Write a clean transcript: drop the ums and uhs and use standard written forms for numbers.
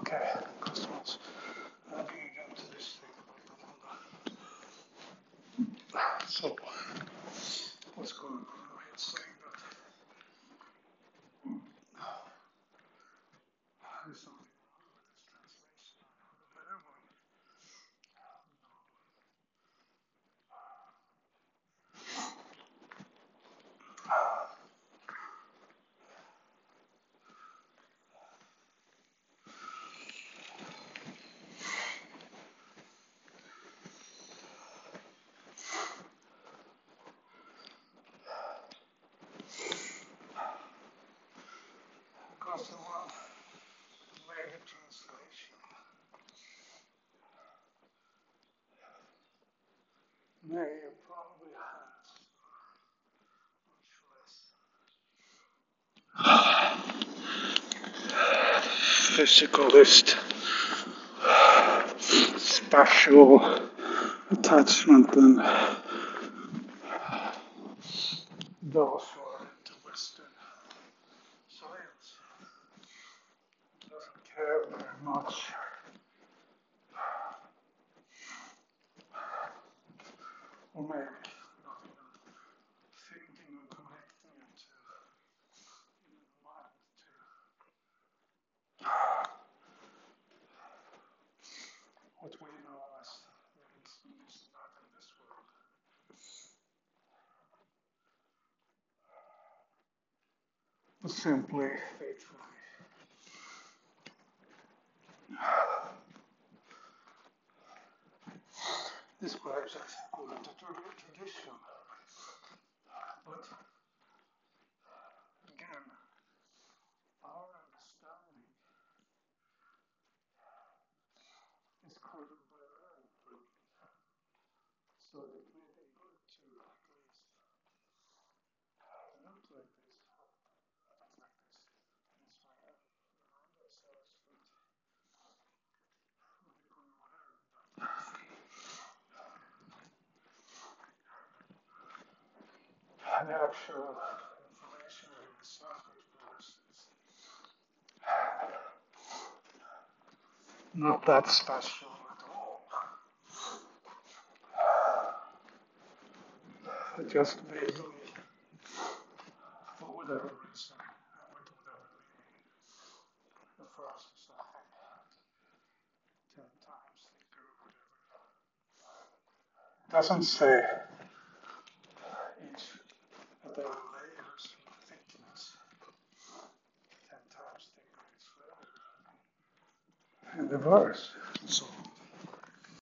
Okay, customers. Can you jump to this thing? So, what's going on? It's saying that there's something wrong with this translation. Better one. Customer made a translation. May probably has much less physicalist spatial attachment than those who are into Western science. Doesn't care very much, or maybe not even thinking and connecting it to the mind to what we know as reasons not in this world, but simply faithfully describes as according to tradition. But again, our understanding is colored by our upbringing. So it may be good to at least not like this, act like this, inspire around ourselves, but we become aware that the actual information we receive is not that special at all. Just vaguely, for whatever reason, with whatever meaning, the first is something 10 times thicker or whatever. It doesn't say each of the layers of thickness 10 times thicker each layer in the verse. So